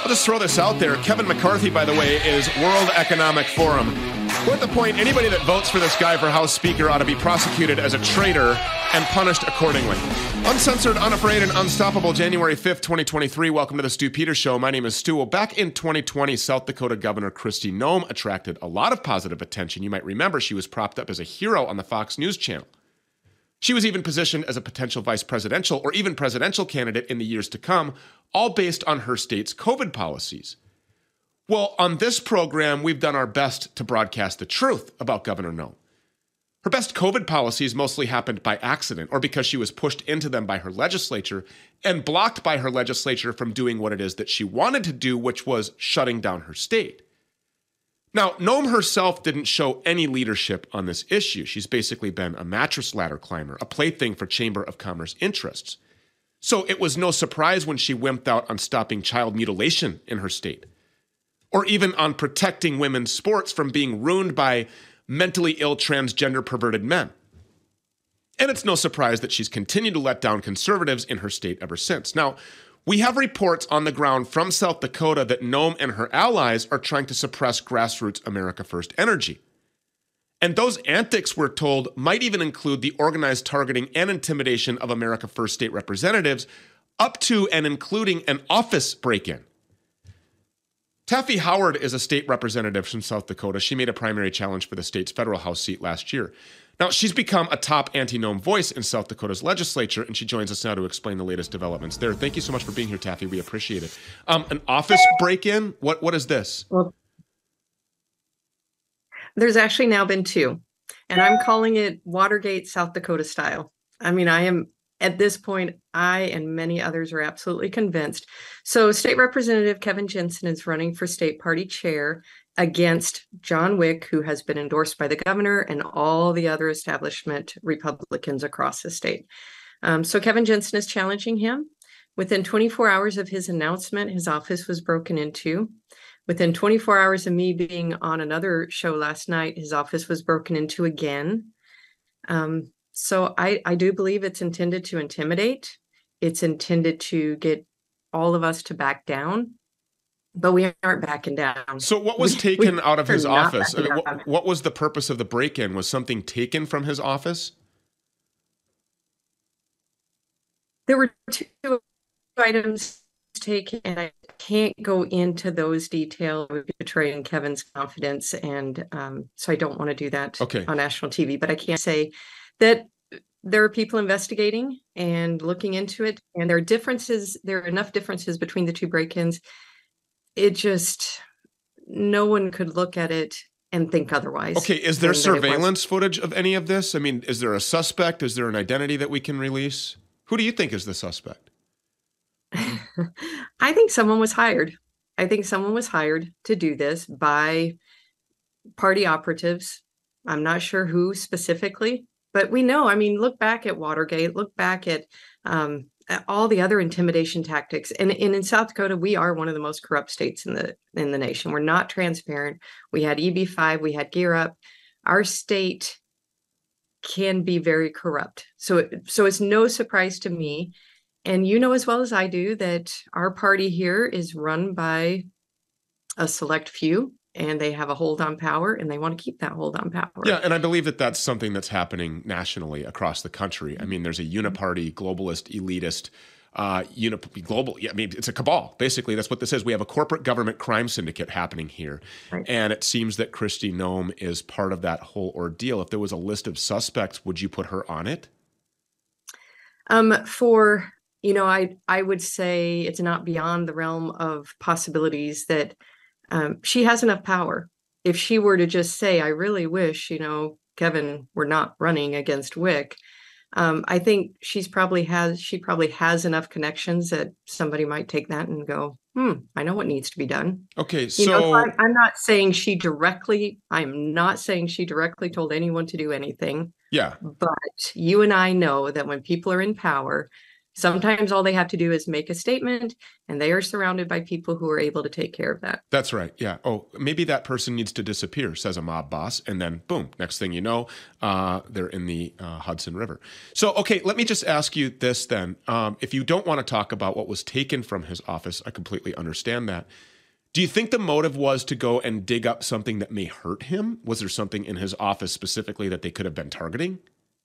I'll just throw this out there. Kevin McCarthy, by the way, is World Economic Forum. We're at the point anybody that votes for this guy for House Speaker ought to be prosecuted as a traitor and punished accordingly. Uncensored, unafraid, and unstoppable, January 5th, 2023. Welcome to the Stu Peters Show. My name is Stu. Well, back in 2020, South Dakota Governor Kristi Noem attracted a lot of positive attention. You might remember she was propped up as a hero on the Fox News channel. She was even positioned as a potential vice presidential or even presidential candidate in the years to come, all based on her state's COVID policies. Well, on this program, we've done our best to broadcast the truth about Governor Noem. Her best COVID policies mostly happened by accident or because she was pushed into them by her legislature and blocked by her legislature from doing what it is that she wanted to do, which was shutting down her state. Now, Noem herself didn't show any leadership on this issue. She's basically been a mattress ladder climber, a plaything for Chamber of Commerce interests. So it was no surprise when she wimped out on stopping child mutilation in her state, or even on protecting women's sports from being ruined by mentally ill transgender perverted men. And it's no surprise that she's continued to let down conservatives in her state ever since. Now, we have reports on the ground from South Dakota that Noem and her allies are trying to suppress grassroots America First energy. And those antics, we're told, might even include the organized targeting and intimidation of America First state representatives, up to and including an office break-in. Taffy Howard is a state representative from South Dakota. She made a primary challenge for the state's federal House seat last year. Now, she's become a top anti-Noem voice in South Dakota's legislature, and she joins us now to explain the latest developments there. Thank you so much for being here, Taffy. We appreciate it. An office break-in? What is this? Well, there's actually now been two, and I'm calling it Watergate, South Dakota style. I mean, at this point, I and many others are absolutely convinced. So State Representative Kevin Jensen is running for state party chair against John Wick, who has been endorsed by the governor and all the other establishment Republicans across the state. So Kevin Jensen is challenging him. Within 24 hours of his announcement, his office was broken into. Within 24 hours of me being on another show last night, his office was broken into again. So I do believe it's intended to intimidate. It's intended to get all of us to back down, but we aren't backing down. So what was taken out of his office? I mean, what was the purpose of the break-in? Was something taken from his office? There were two items taken, and I can't go into those details betraying Kevin's confidence, and so I don't want to do that on national TV, but I can say that there are people investigating and looking into it, and there are enough differences between the two break-ins. No one could look at it and think otherwise. Okay, is there surveillance footage of any of this? I mean, is there a suspect? Is there an identity that we can release? Who do you think is the suspect? I think someone was hired. I think someone was hired to do this by party operatives. I'm not sure who specifically, but we know, I mean, look back at Watergate, look back at all the other intimidation tactics. And in South Dakota, we are one of the most corrupt states in the nation. We're not transparent. We had EB5, we had Gear Up. Our state can be very corrupt. So it's no surprise to me. And you know as well as I do that our party here is run by a select few, and they have a hold on power, and they want to keep that hold on power. Yeah, and I believe that that's something that's happening nationally across the country. I mean, there's a uniparty, globalist, elitist, global. Yeah, I mean, it's a cabal. Basically, that's what this is. We have a corporate government crime syndicate happening here, right. And it seems that Kristi Noem is part of that whole ordeal. If there was a list of suspects, would you put her on it? I would say it's not beyond the realm of possibilities that she has enough power. If she were to just say, I really wish, Kevin were not running against Wick, I think she probably has enough connections that somebody might take that and go, I know what needs to be done. Okay, so I'm not saying she directly told anyone to do anything. Yeah. But you and I know that when people are in power, Sometimes all they have to do is make a statement, and they are surrounded by people who are able to take care of that. That's right. Yeah. Oh, maybe that person needs to disappear, says a mob boss. And then boom, next thing you know, they're in the Hudson River. So, okay, let me just ask you this then. If you don't want to talk about what was taken from his office, I completely understand that. Do you think the motive was to go and dig up something that may hurt him? Was there something in his office specifically that they could have been targeting?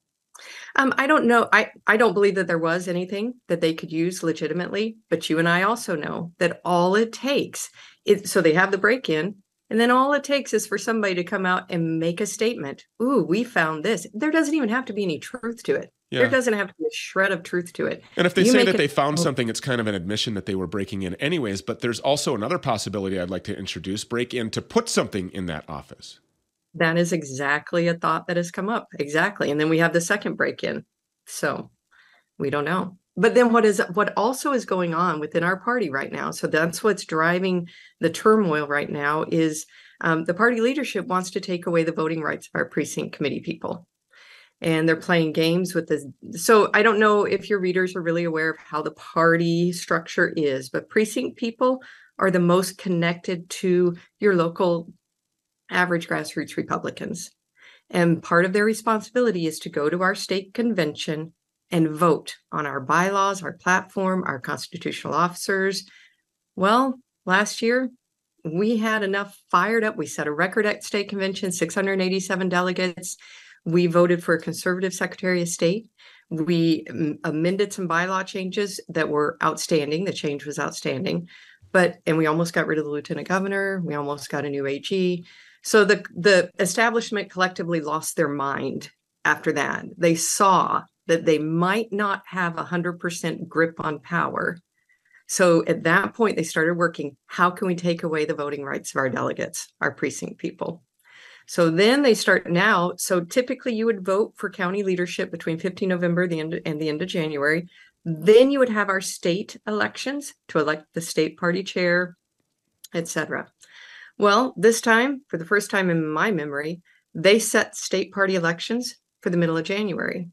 I don't know. I don't believe that there was anything that they could use legitimately, but you and I also know that all it takes is, so they have the break-in, and then all it takes is for somebody to come out and make a statement. Ooh, we found this. There doesn't even have to be any truth to it. Yeah. There doesn't have to be a shred of truth to it. And if they say that they found something, it's kind of an admission that they were breaking in anyways. But there's also another possibility I'd like to introduce: break in to put something in that office. That is exactly a thought that has come up. Exactly. And then we have the second break-in. So we don't know. But then what also is going on within our party right now, so that's what's driving the turmoil right now, is the party leadership wants to take away the voting rights of our precinct committee people. And they're playing games with this. So I don't know if your readers are really aware of how the party structure is, but precinct people are the most connected to your local average grassroots Republicans. And part of their responsibility is to go to our state convention and vote on our bylaws, our platform, our constitutional officers. Well, last year, we had enough fired up. We set a record at state convention, 687 delegates. We voted for a conservative Secretary of State. We amended some bylaw changes that were outstanding. The change was outstanding. And we almost got rid of the lieutenant governor. We almost got a new AG. So the establishment collectively lost their mind after that. They saw that they might not have 100% grip on power. So at that point, they started working, how can we take away the voting rights of our delegates, our precinct people? So then they start now. So typically you would vote for county leadership between 15 November and the end of January. Then you would have our state elections to elect the state party chair, etc. Well, this time, for the first time in my memory, they set state party elections for the middle of January.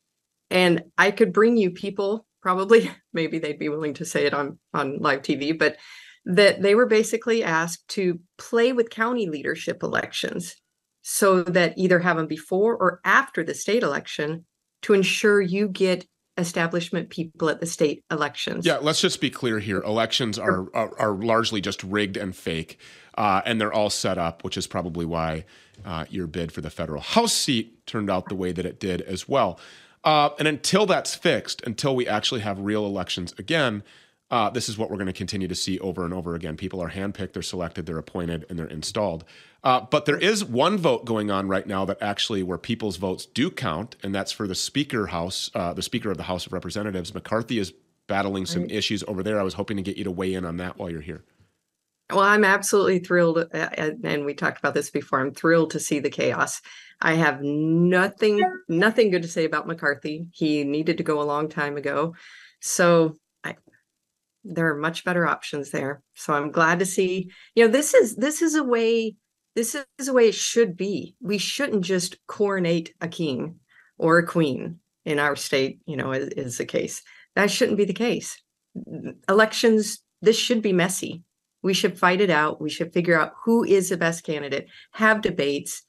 And I could bring you people, probably, maybe they'd be willing to say it on live TV, but that they were basically asked to play with county leadership elections so that either have them before or after the state election to ensure you get establishment people at the state elections. Yeah, let's just be clear here. Elections are largely just rigged and fake, and they're all set up, which is probably why your bid for the federal House seat turned out the way that it did as well. And until that's fixed, until we actually have real elections again, this is what we're going to continue to see over and over again. People are handpicked, they're selected, they're appointed, and they're installed. But there is one vote going on right now that actually where people's votes do count, and that's for the Speaker of the House of Representatives. McCarthy is battling some issues over there. I was hoping to get you to weigh in on that while you're here. Well, I'm absolutely thrilled, and we talked about this before. I'm thrilled to see the chaos. I have nothing good to say about McCarthy. He needed to go a long time ago. So there are much better options there. So I'm glad to see, this is a way it should be. We shouldn't just coronate a king or a queen in our state, is the case. That shouldn't be the case. Elections, this should be messy. We should fight it out. We should figure out who is the best candidate, have debates.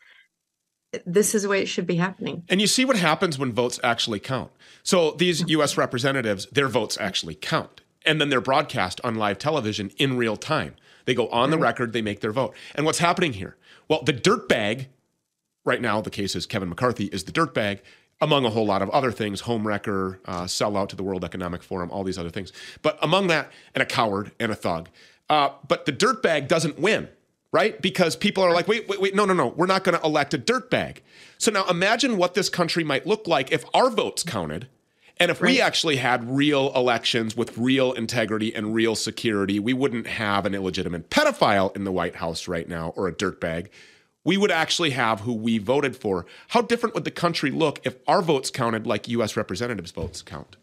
This is the way it should be happening. And you see what happens when votes actually count. So these U.S. representatives, their votes actually count. And then they're broadcast on live television in real time. They go on the record, they make their vote. And what's happening here? Well, the dirtbag, right now the case is Kevin McCarthy is the dirtbag, among a whole lot of other things, homewrecker, sellout to the World Economic Forum, all these other things. But among that, and a coward and a thug. But the dirtbag doesn't win, right? Because people are like, wait, no, we're not going to elect a dirtbag. So now imagine what this country might look like if our votes counted. And if we actually had real elections with real integrity and real security, we wouldn't have an illegitimate pedophile in the White House right now or a dirtbag. We would actually have who we voted for. How different would the country look if our votes counted like U.S. representatives' votes count?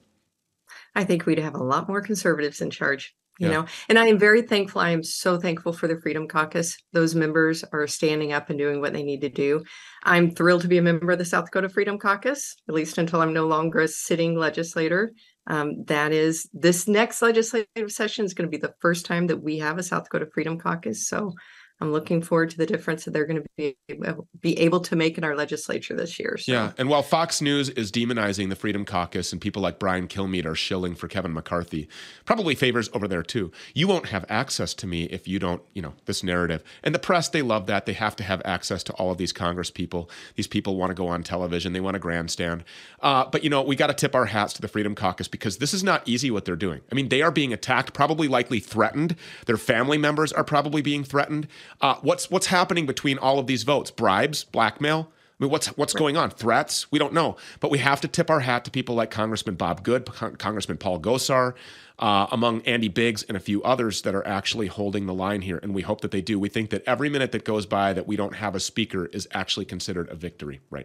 I think we'd have a lot more conservatives in charge. And I am very thankful. I am so thankful for the Freedom Caucus. Those members are standing up and doing what they need to do. I'm thrilled to be a member of the South Dakota Freedom Caucus, at least until I'm no longer a sitting legislator. That is, this next legislative session is going to be the first time that we have a South Dakota Freedom Caucus. So I'm looking forward to the difference that they're going to be able to make in our legislature this year. So. Yeah, and while Fox News is demonizing the Freedom Caucus and people like Brian Kilmeade are shilling for Kevin McCarthy, probably favors over there too. You won't have access to me if you don't, this narrative. And the press, they love that. They have to have access to all of these Congress people. These people want to go on television. They want to grandstand. But, we got to tip our hats to the Freedom Caucus because this is not easy what they're doing. I mean, they are being attacked, probably likely threatened. Their family members are probably being threatened. What's happening between all of these votes? Bribes? Blackmail? I mean, what's going on? Threats? We don't know. But we have to tip our hat to people like Congressman Bob Good, Congressman Paul Gosar, among Andy Biggs and a few others that are actually holding the line here. And we hope that they do. We think that every minute that goes by that we don't have a speaker is actually considered a victory right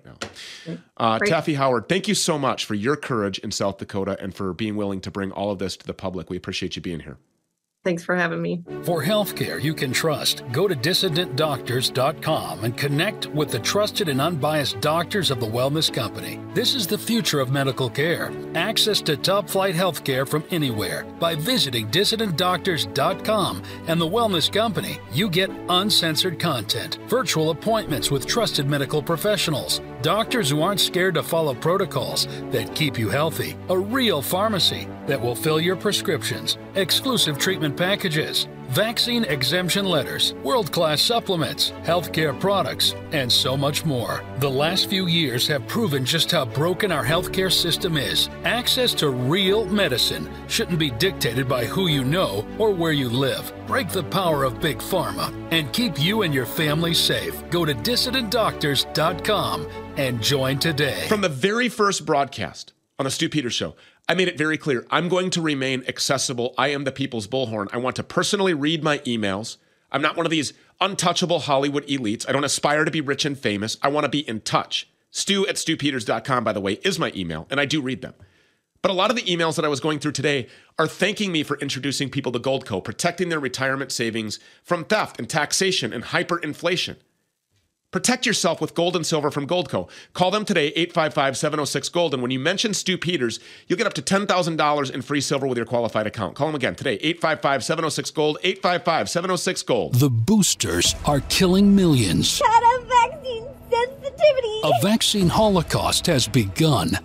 now. Taffy Howard, thank you so much for your courage in South Dakota and for being willing to bring all of this to the public. We appreciate you being here. Thanks for having me. For healthcare you can trust, go to DissidentDoctors.com and connect with the trusted and unbiased doctors of the Wellness Company. This is the future of medical care. Access to top-flight healthcare from anywhere. By visiting DissidentDoctors.com and the Wellness Company, you get uncensored content, virtual appointments with trusted medical professionals, doctors who aren't scared to follow protocols that keep you healthy, a real pharmacy that will fill your prescriptions, exclusive treatment packages, vaccine exemption letters, world-class supplements, healthcare products, and so much more. The last few years have proven just how broken our healthcare system is. Access to real medicine shouldn't be dictated by who you know or where you live. Break the power of Big Pharma and keep you and your family safe. Go to DissidentDoctors.com and join today. From the very first broadcast on the Stu Peters Show, I made it very clear. I'm going to remain accessible. I am the people's bullhorn. I want to personally read my emails. I'm not one of these untouchable Hollywood elites. I don't aspire to be rich and famous. I want to be in touch. Stu@StuPeters.com, by the way, is my email, and I do read them. But a lot of the emails that I was going through today are thanking me for introducing people to Goldco, protecting their retirement savings from theft and taxation and hyperinflation. Protect yourself with gold and silver from Goldco. Call them today, 855-706-GOLD. And when you mention Stu Peters, you'll get up to $10,000 in free silver with your qualified account. Call them again today, 855-706-GOLD, 855-706-GOLD. The boosters are killing millions. Had a vaccine sensitivity. A vaccine holocaust has begun.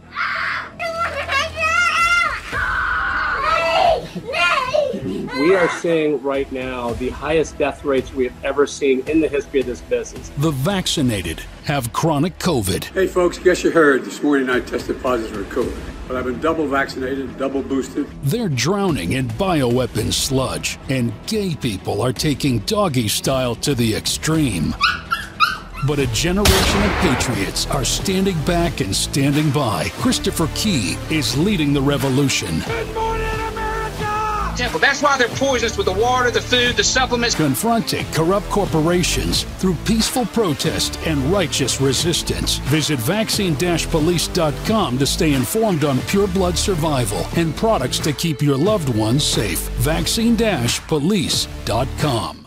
We are seeing right now the highest death rates we have ever seen in the history of this business. The vaccinated have chronic COVID. Hey folks, guess you heard this morning I tested positive for COVID, but I've been double vaccinated, double boosted. They're drowning in bioweapon sludge, and gay people are taking doggy style to the extreme. But a generation of patriots are standing back and standing by. Christopher Key is leading the revolution. Good morning, America! That's why they're poisonous with the water, the food, the supplements. Confronting corrupt corporations through peaceful protest and righteous resistance. Visit vaccine-police.com to stay informed on pure blood survival and products to keep your loved ones safe. Vaccine-police.com.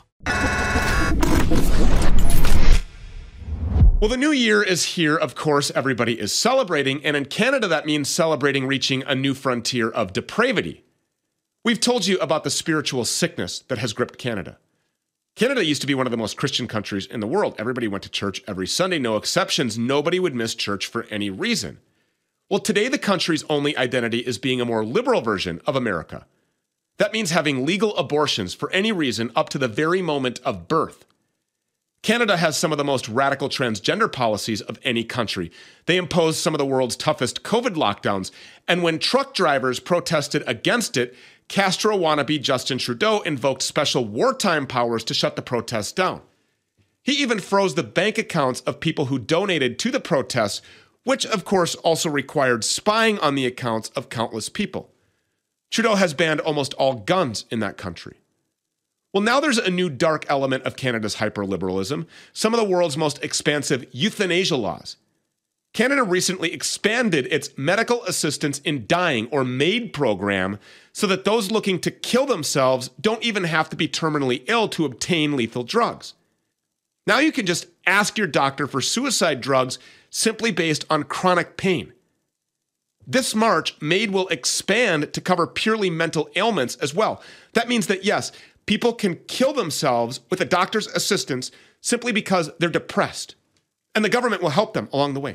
Well, the new year is here. Of course, everybody is celebrating. And in Canada, that means celebrating reaching a new frontier of depravity. We've told you about the spiritual sickness that has gripped Canada. Canada used to be one of the most Christian countries in the world. Everybody went to church every Sunday, no exceptions. Nobody would miss church for any reason. Well, today the country's only identity is being a more liberal version of America. That means having legal abortions for any reason up to the very moment of birth. Canada has some of the most radical transgender policies of any country. They imposed some of the world's toughest COVID lockdowns, and when truck drivers protested against it, Castro wannabe Justin Trudeau invoked special wartime powers to shut the protests down. He even froze the bank accounts of people who donated to the protests, which of course also required spying on the accounts of countless people. Trudeau has banned almost all guns in that country. Well, now there's a new dark element of Canada's hyperliberalism, some of the world's most expansive euthanasia laws. Canada recently expanded its medical assistance in dying, or MAID program, so that those looking to kill themselves don't even have to be terminally ill to obtain lethal drugs. Now you can just ask your doctor for suicide drugs simply based on chronic pain. This March, MAID will expand to cover purely mental ailments as well. That means that, yes, people can kill themselves with a doctor's assistance simply because they're depressed, and the government will help them along the way.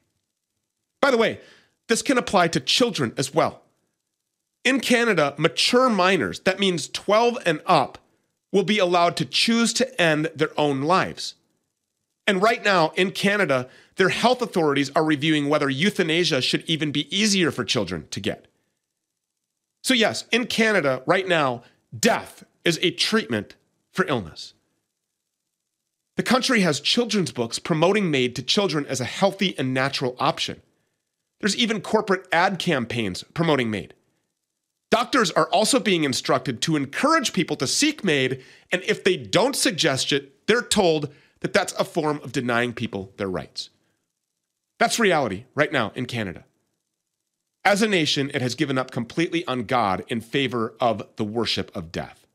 By the way, this can apply to children as well. In Canada, mature minors, that means 12 and up, will be allowed to choose to end their own lives. And right now, in Canada, their health authorities are reviewing whether euthanasia should even be easier for children to get. So yes, in Canada, right now, death is a treatment for illness. The country has children's books promoting MAID to children as a healthy and natural option. There's even corporate ad campaigns promoting MAID. Doctors are also being instructed to encourage people to seek MAID, and if they don't suggest it, they're told that that's a form of denying people their rights. That's reality right now in Canada. As a nation, it has given up completely on God in favor of the worship of death.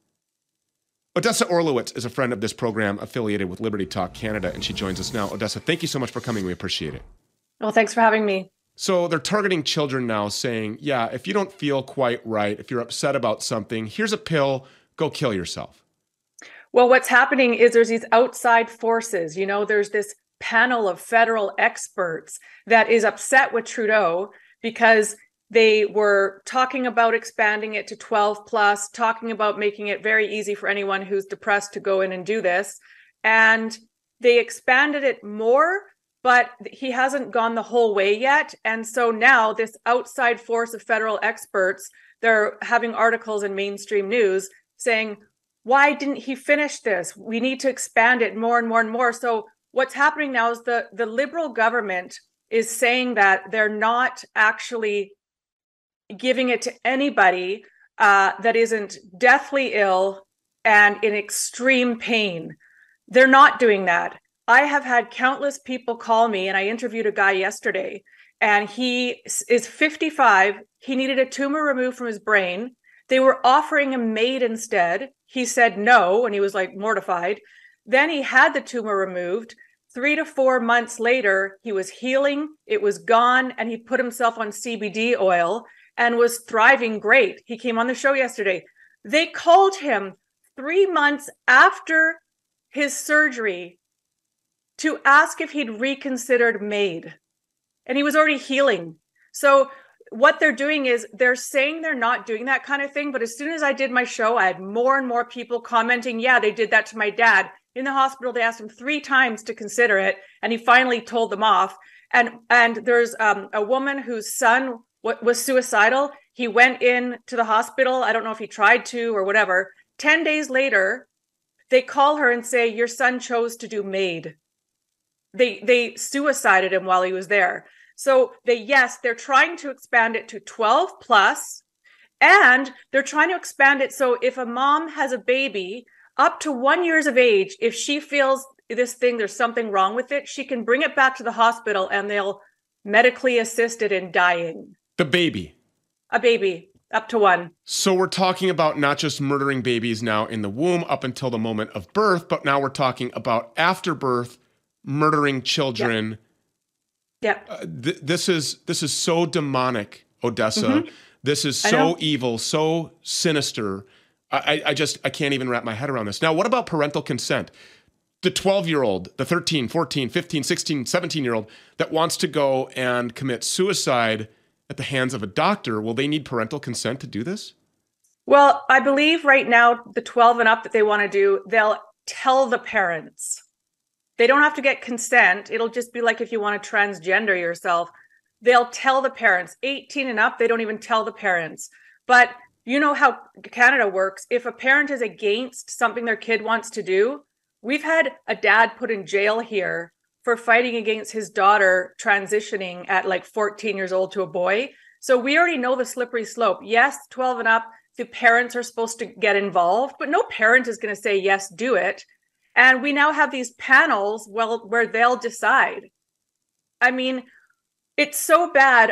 Odessa Orlowitz is a friend of this program affiliated with Liberty Talk Canada, and she joins us now. Odessa, thank you so much for coming. We appreciate it. Well, thanks for having me. So they're targeting children now, saying, yeah, if you don't feel quite right, if you're upset about something, here's a pill, go kill yourself. Well, what's happening is there's these outside forces. You know, there's this panel of federal experts that is upset with Trudeau because they were talking about expanding it to 12 plus, talking about making it very easy for anyone who's depressed to go in and do this. And they expanded it more, but he hasn't gone the whole way yet. And so now this outside force of federal experts, they're having articles in mainstream news saying, why didn't he finish this? We need to expand it more and more and more. So what's happening now is the Liberal government is saying that they're not actually giving it to anybody that isn't deathly ill and in extreme pain. They're not doing that. I have had countless people call me, and I interviewed a guy yesterday, and he is 55. He needed a tumor removed from his brain. They were offering him MAID instead. He said no, and he was like mortified. Then he had the tumor removed. 3 to 4 months later, he was healing. It was gone, and he put himself on CBD oil and was thriving great. He came on the show yesterday. They called him 3 months after his surgery to ask if he'd reconsidered MAID, and he was already healing. So what they're doing is they're saying they're not doing that kind of thing. But as soon as I did my show, I had more and more people commenting, yeah, they did that to my dad. In the hospital, they asked him 3 times to consider it, and he finally told them off. And there's a woman whose son was suicidal. He went in to the hospital. I don't know if he tried to or whatever. 10 days later, they call her and say, your son chose to do MAID. They suicided him while he was there. So they're trying to expand it to 12 plus, and they're trying to expand it so if a mom has a baby up to 1 year of age, if she feels this thing, there's something wrong with it, she can bring it back to the hospital and they'll medically assist it in dying. The baby. A baby, up to 1. So we're talking about not just murdering babies now in the womb up until the moment of birth, but now we're talking about after birth, murdering children. Yep. This is so demonic, Odessa. Mm-hmm. This is so evil, so sinister. I can't even wrap my head around this. Now, what about parental consent? The 12-year-old, the 13, 14, 15, 16, 17-year-old that wants to go and commit suicide at the hands of a doctor, will they need parental consent to do this? Well, I believe right now, the 12 and up that they want to do, they'll tell the parents. They don't have to get consent. It'll just be like if you want to transgender yourself, they'll tell the parents. 18 and up, they don't even tell the parents. But you know how Canada works. If a parent is against something their kid wants to do, we've had a dad put in jail here for fighting against his daughter transitioning at like 14 years old to a boy. So we already know the slippery slope. Yes, 12 and up, the parents are supposed to get involved, but no parent is going to say, yes, do it. And we now have these panels where they'll decide. I mean, it's so bad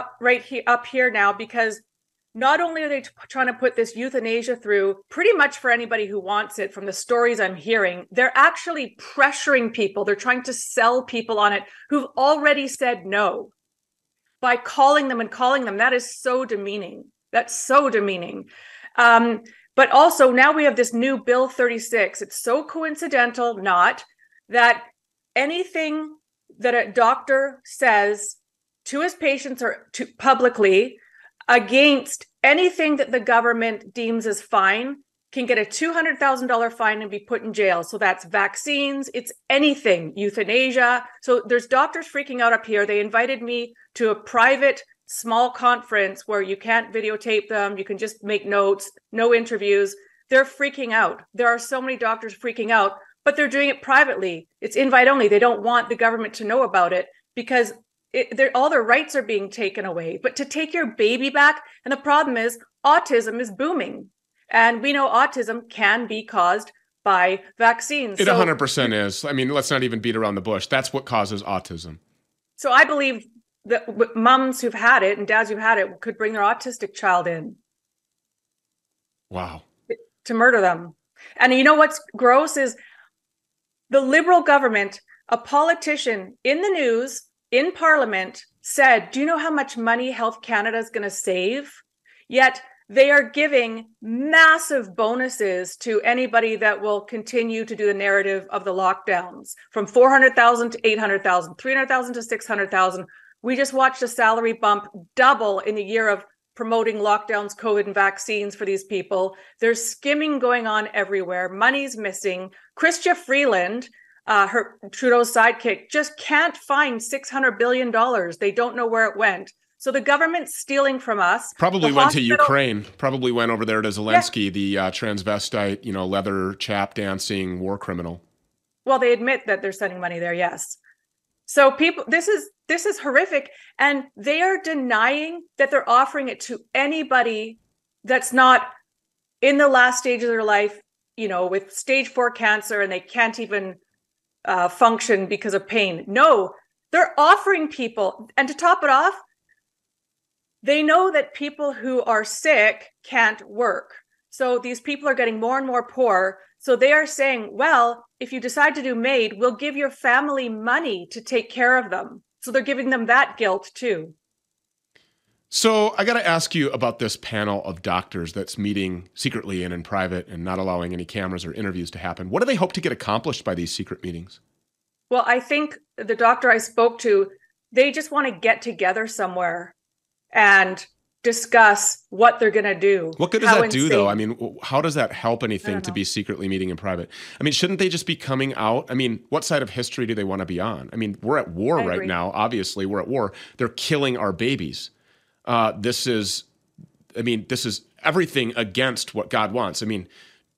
up here now because not only are they trying to put this euthanasia through pretty much for anybody who wants it, from the stories I'm hearing, they're actually pressuring people. They're trying to sell people on it who've already said no. by calling them. That is so demeaning. That's so demeaning. But also now we have this new Bill 36. It's so coincidental, not that anything that a doctor says to his patients or to publicly against anything that the government deems as fine can get a $200,000 fine and be put in jail. So that's vaccines, it's anything, euthanasia. So there's doctors freaking out up here. They invited me to a private small conference where you can't videotape them. You can just make notes, no interviews. They're freaking out. There are so many doctors freaking out, but they're doing it privately. It's invite only. They don't want the government to know about it because all their rights are being taken away. But to take your baby back, and the problem is autism is booming. And we know autism can be caused by vaccines. It 100% is. I mean, let's not even beat around the bush. That's what causes autism. So I believe that moms who've had it and dads who've had it could bring their autistic child in. Wow. To murder them. And you know what's gross is the Liberal government, a politician in the news, in Parliament, said, do you know how much money Health Canada is going to save? Yet they are giving massive bonuses to anybody that will continue to do the narrative of the lockdowns, from 400,000 to 800,000, 300,000 to 600,000. We just watched a salary bump double in the year of promoting lockdowns, COVID, and vaccines for these people. There's skimming going on everywhere. Money's missing. Chrystia Freeland, Trudeau's sidekick, just can't find $600 billion. They don't know where it went. So the government's stealing from us. Probably went to Ukraine. Probably went over there to Zelensky, the transvestite, leather chap dancing war criminal. Well, they admit that they're sending money there. Yes. So people, this is horrific, and they are denying that they're offering it to anybody that's not in the last stage of their life, with stage 4 cancer, and they can't even function because of pain. No, they're offering people, and to top it off, they know that people who are sick can't work. So these people are getting more and more poor. So they are saying, well, if you decide to do MAID, we'll give your family money to take care of them. So they're giving them that guilt too. So I got to ask you about this panel of doctors that's meeting secretly and in private and not allowing any cameras or interviews to happen. What do they hope to get accomplished by these secret meetings? Well, I think the doctor I spoke to, they just want to get together somewhere and discuss what they're going to do. What good does that do, though? I mean, how does that help anything to be secretly meeting in private? I mean, shouldn't they just be coming out? I mean, what side of history do they want to be on? I mean, we're at war right now. Obviously, we're at war. They're killing our babies. This is everything against what God wants. I mean,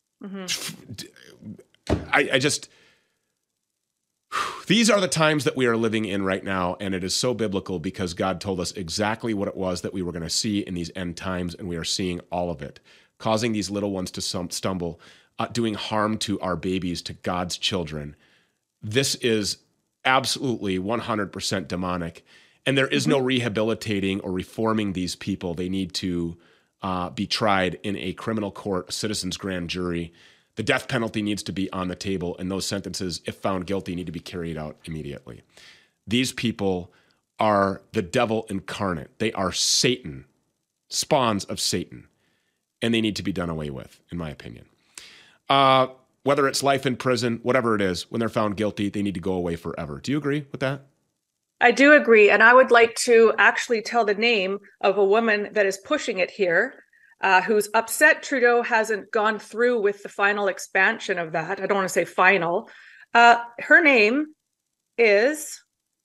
these are the times that we are living in right now, and it is so biblical because God told us exactly what it was that we were going to see in these end times, and we are seeing all of it, causing these little ones to stumble, doing harm to our babies, to God's children. This is absolutely 100% demonic, and there is no rehabilitating or reforming these people. They need to be tried in a criminal court, a citizen's grand jury. The death penalty needs to be on the table, and those sentences, if found guilty, need to be carried out immediately. These people are the devil incarnate. They are Satan, spawns of Satan, and they need to be done away with, in my opinion. Whether it's life in prison, whatever it is, when they're found guilty, they need to go away forever. Do you agree with that? I do agree, and I would like to actually tell the name of a woman that is pushing it here. Who's upset Trudeau hasn't gone through with the final expansion of that. I don't want to say final. Her name is,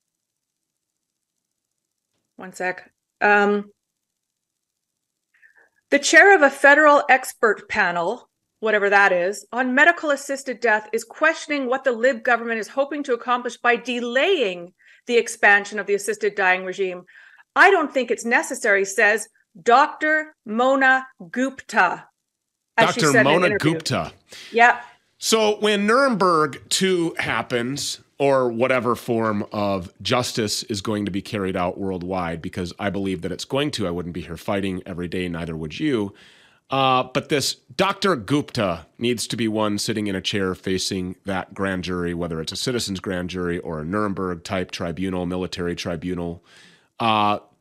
one sec. The chair of a federal expert panel, whatever that is, on medical assisted death is questioning what the Lib government is hoping to accomplish by delaying the expansion of the assisted dying regime. I don't think it's necessary, says Dr. Mona Gupta. Dr. Mona Gupta. Yeah. So when Nuremberg 2 happens, or whatever form of justice is going to be carried out worldwide, because I believe that it's going to, I wouldn't be here fighting every day, neither would you. But this Dr. Gupta needs to be one sitting in a chair facing that grand jury, whether it's a citizen's grand jury or a Nuremberg type tribunal, military tribunal,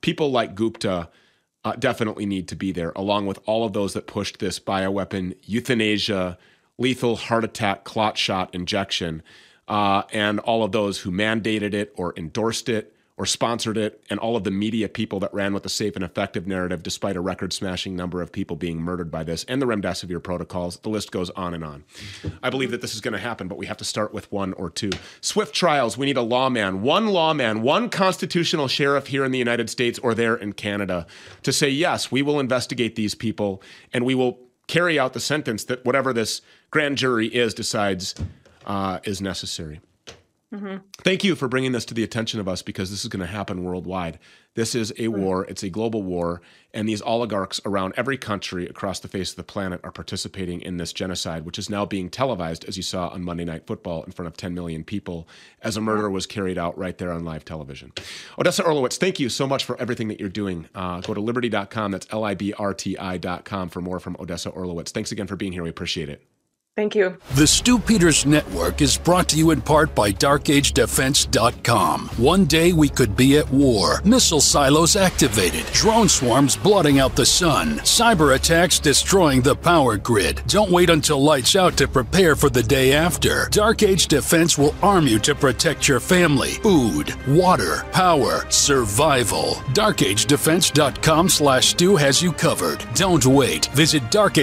people like Gupta definitely need to be there, along with all of those that pushed this bioweapon, euthanasia, lethal heart attack, clot shot injection, and all of those who mandated it or endorsed it or sponsored it, and all of the media people that ran with the safe and effective narrative, despite a record-smashing number of people being murdered by this, and the remdesivir protocols. The list goes on and on. I believe that this is going to happen, but we have to start with one or two. Swift trials. We need a lawman, one constitutional sheriff here in the United States or there in Canada to say, yes, we will investigate these people, and we will carry out the sentence that whatever this grand jury decides is necessary. Mm-hmm. Thank you for bringing this to the attention of us, because this is going to happen worldwide. This is a war. It's a global war. And these oligarchs around every country across the face of the planet are participating in this genocide, which is now being televised, as you saw on Monday Night Football, in front of 10 million people, as a murder was carried out right there on live television. Odessa Orlowitz, thank you so much for everything that you're doing. Go to liberty.com. That's LIBRTI.com for more from Odessa Orlowitz. Thanks again for being here. We appreciate it. Thank you. The Stu Peters Network is brought to you in part by DarkAgeDefense.com. One day we could be at war. Missile silos activated. Drone swarms blotting out the sun. Cyber attacks destroying the power grid. Don't wait until lights out to prepare for the day after. Dark Age Defense will arm you to protect your family. Food, water, power, survival. DarkAgeDefense.com/Stu has you covered. Don't wait. Visit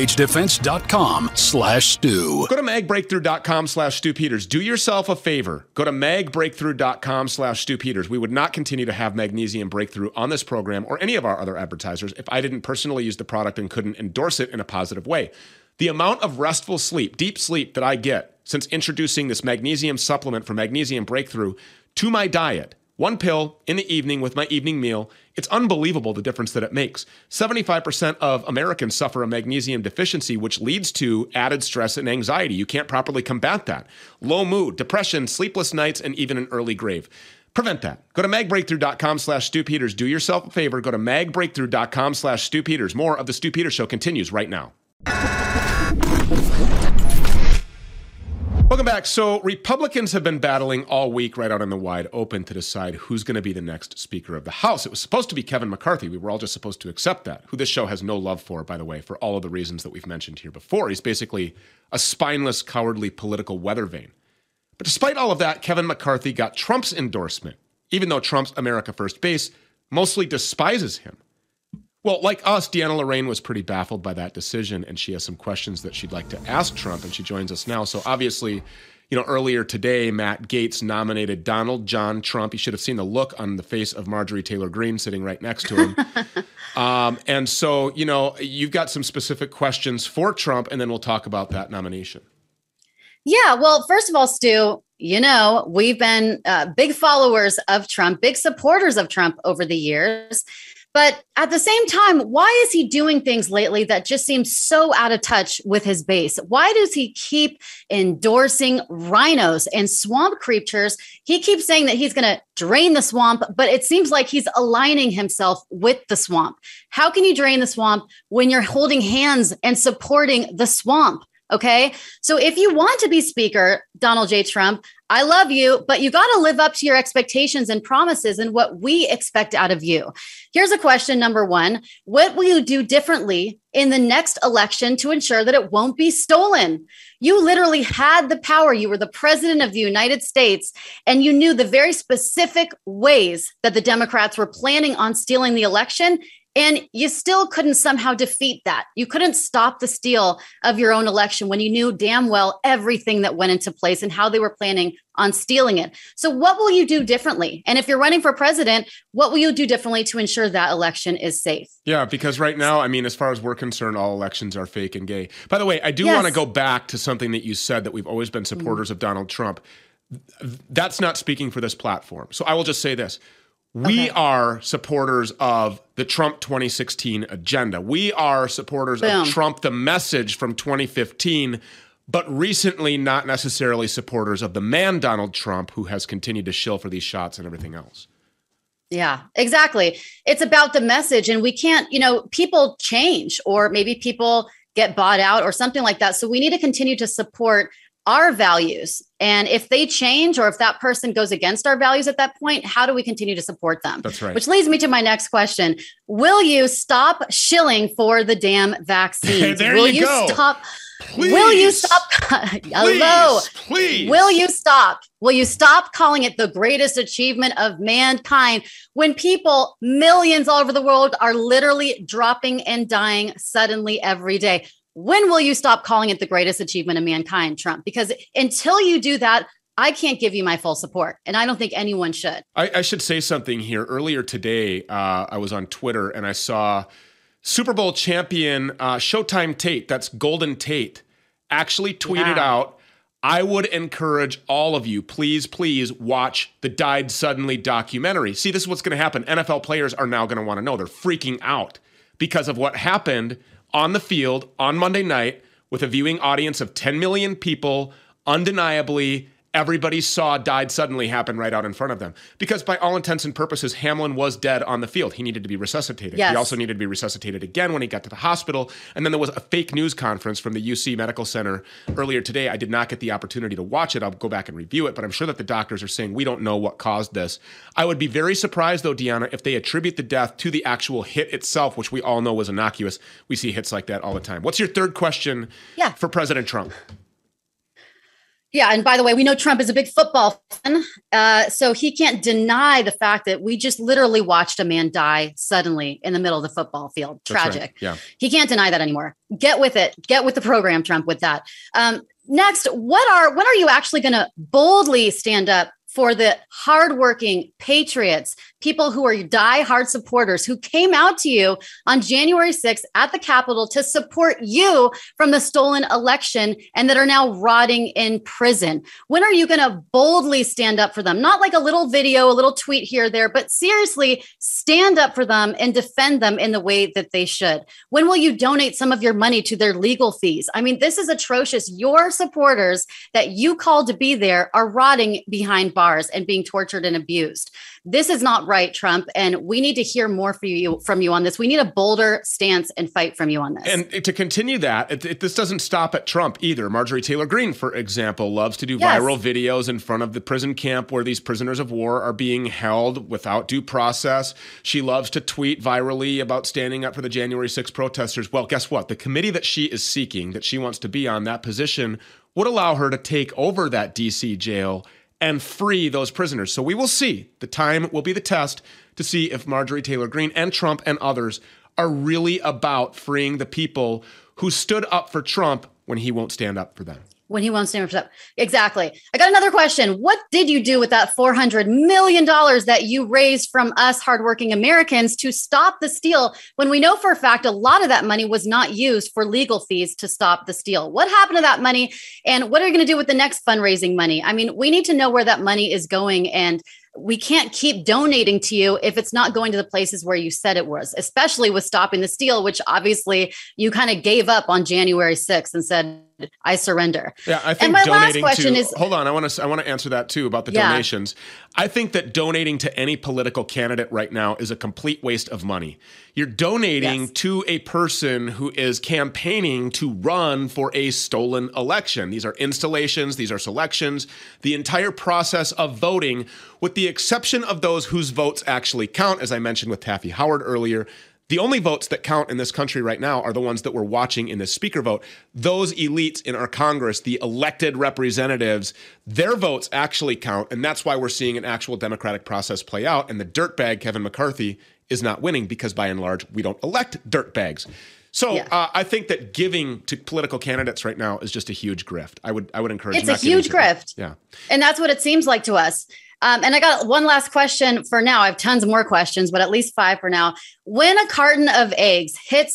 DarkAgeDefense.com/Stu. Go to magbreakthrough.com/Stu Peters. Do yourself a favor. Go to magbreakthrough.com/Stu Peters. We would not continue to have Magnesium Breakthrough on this program or any of our other advertisers if I didn't personally use the product and couldn't endorse it in a positive way. The amount of restful sleep, deep sleep that I get since introducing this magnesium supplement for Magnesium Breakthrough to my diet, one pill in the evening with my evening meal, it's unbelievable the difference that it makes. 75% of Americans suffer a magnesium deficiency, which leads to added stress and anxiety. You can't properly combat that. Low mood, depression, sleepless nights, and even an early grave. Prevent that. Go to magbreakthrough.com/Stu Peters. Do yourself a favor. Go to magbreakthrough.com/Stu Peters. More of the Stu Peters Show continues right now. Welcome back. So Republicans have been battling all week right out in the wide open to decide who's going to be the next Speaker of the House. It was supposed to be Kevin McCarthy. We were all just supposed to accept that, who this show has no love for, by the way, for all of the reasons that we've mentioned here before. He's basically a spineless, cowardly political weather vane. But despite all of that, Kevin McCarthy got Trump's endorsement, even though Trump's America First base mostly despises him. Well, like us, Deanna Lorraine was pretty baffled by that decision, and she has some questions that she'd like to ask Trump, and she joins us now. So obviously, earlier today, Matt Gaetz nominated Donald John Trump. You should have seen the look on the face of Marjorie Taylor Greene sitting right next to him. And so, you've got some specific questions for Trump, and then we'll talk about that nomination. Yeah, well, first of all, Stu, we've been big followers of Trump, big supporters of Trump over the years. But at the same time, why is he doing things lately that just seem so out of touch with his base? Why does he keep endorsing rhinos and swamp creatures? He keeps saying that he's going to drain the swamp, but it seems like he's aligning himself with the swamp. How can you drain the swamp when you're holding hands and supporting the swamp? Okay, so if you want to be Speaker, Donald J. Trump, I love you, but you got to live up to your expectations and promises and what we expect out of you. Here's a question, number one. What will you do differently in the next election to ensure that it won't be stolen? You literally had the power. You were the president of the United States, and you knew the very specific ways that the Democrats were planning on stealing the election. And you still couldn't somehow defeat that. You couldn't stop the steal of your own election when you knew damn well everything that went into place and how they were planning on stealing it. So what will you do differently? And if you're running for president, what will you do differently to ensure that election is safe? Yeah, because right now, as far as we're concerned, all elections are fake and gay. By the way, I do want to go back to something that you said, that we've always been supporters of Donald Trump. That's not speaking for this platform. So I will just say this. We are supporters of the Trump 2016 agenda. We are supporters of Trump, the message from 2015, but recently not necessarily supporters of the man, Donald Trump, who has continued to shill for these shots and everything else. Yeah, exactly. It's about the message, and we can't, people change, or maybe people get bought out or something like that. So we need to continue to support our values. And if they change or if that person goes against our values at that point, how do we continue to support them? That's right. Which leads me to my next question. Will you stop shilling for the damn vaccines? There Will you go. Stop? Please. Will you stop? Hello. Please. Will you stop? Will you stop calling it the greatest achievement of mankind when people, millions all over the world, are literally dropping and dying suddenly every day? When will you stop calling it the greatest achievement of mankind, Trump? Because until you do that, I can't give you my full support. And I don't think anyone should. I should say something here. Earlier today, I was on Twitter and I saw Super Bowl champion Showtime Tate, that's Golden Tate, actually tweeted out, I would encourage all of you, please watch the Died Suddenly documentary. See, this is what's going to happen. NFL players are now going to want to know. They're freaking out because of what happened on the field on Monday night with a viewing audience of 10 million people. Undeniably, everybody saw Died Suddenly happen right out in front of them. Because by all intents and purposes, Hamlin was dead on the field. He needed to be resuscitated. Yes. He also needed to be resuscitated again when he got to the hospital. And then there was a fake news conference from the UC Medical Center earlier today. I did not get the opportunity to watch it. I'll go back and review it, but I'm sure that the doctors are saying we don't know what caused this. I would be very surprised, though, Deanna, if they attribute the death to the actual hit itself, which we all know was innocuous. We see hits like that all the time. What's your third question for President Trump? Yeah. And by the way, we know Trump is a big football fan. So he can't deny the fact that we just literally watched a man die suddenly in the middle of the football field. Tragic. Right. Yeah. He can't deny that anymore. Get with it. Get with the program, Trump, with that. Next, when are you actually going to boldly stand up for the hardworking patriots, people who are diehard supporters who came out to you on January 6th at the Capitol to support you from the stolen election and that are now rotting in prison? When are you going to boldly stand up for them? Not like a little video, a little tweet here or there, but seriously stand up for them and defend them in the way that they should. When will you donate some of your money to their legal fees? I mean, this is atrocious. Your supporters that you called to be there are rotting behind bars and being tortured and abused. This is not right, Trump, and we need to hear more from you on this. We need a bolder stance and fight from you on this. And to continue that, this doesn't stop at Trump either. Marjorie Taylor Greene, for example, loves to do viral videos in front of the prison camp where these prisoners of war are being held without due process. She loves to tweet virally about standing up for the January 6th protesters. Well, guess what? The committee that she is seeking, that she wants to be on, that position, would allow her to take over that D.C. jail and free those prisoners. So we will see. The time will be the test to see if Marjorie Taylor Greene and Trump and others are really about freeing the people who stood up for Trump when he won't stand up for them. When he won't stand up for Trump. Exactly. I got another question. What did you do with that $400 million that you raised from us hardworking Americans to stop the steal when we know for a fact a lot of that money was not used for legal fees to stop the steal? What happened to that money? And what are you going to do with the next fundraising money? I mean, we need to know where that money is going, and we can't keep donating to you if it's not going to the places where you said it was, especially with stopping the steal, which obviously you kind of gave up on January 6th and said, I surrender. Yeah, I think and my donating last question to, is, hold on, I want to answer that too about the donations. I think that donating to any political candidate right now is a complete waste of money. You're donating to a person who is campaigning to run for a stolen election. These are installations, these are selections, the entire process of voting, with the exception of those whose votes actually count, as I mentioned with Taffy Howard earlier. The only votes that count in this country right now are the ones that we're watching in this speaker vote. Those elites in our Congress, the elected representatives, their votes actually count. And that's why we're seeing an actual democratic process play out. And the dirtbag, Kevin McCarthy, is not winning because by and large, we don't elect dirtbags. So I think that giving to political candidates right now is just a huge grift. I would encourage. It's a huge grift. Yeah. And that's what it seems like to us. And I got one last question for now. I have tons more questions, but at least 5 for now. When a carton of eggs hits